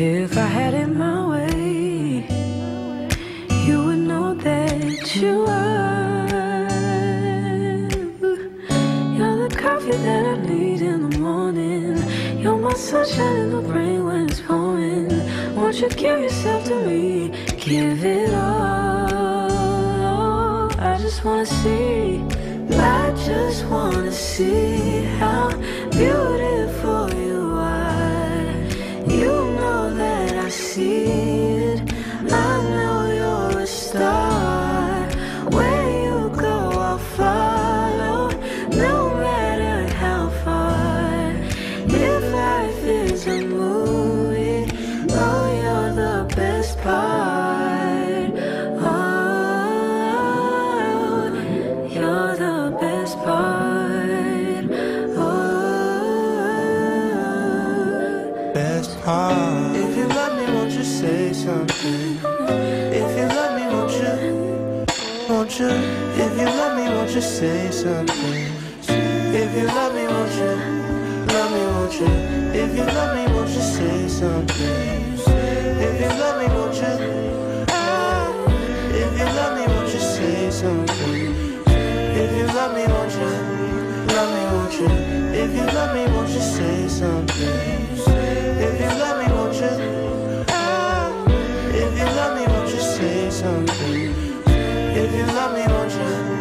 If I had it my way, you would know that you are. You're the coffee that I need in the morning. You're my sunshine in the rain when it's pouring. Won't you give yourself to me? Give it all. I just wanna see. I just wanna see how beautiful you are. You know that I see it. I know you're a star. Where you go, I'll follow, no matter how far. If life is a movie, oh, you're the best part. Oh, you're the best part. Oh, best part. If you love me, won't you say something? If you love me, won't you? Won't you? If you love me, won't you say something? If you love me, won't you? Love me, won't you? If you love me, won't you say something? If you love me, won't you? If you love me, won't you say something? If you love me, won't you? Love me, won't you? If you love me, won't you say something? If you love me, won't you? If you love me, won't you say something? If you love me, won't you?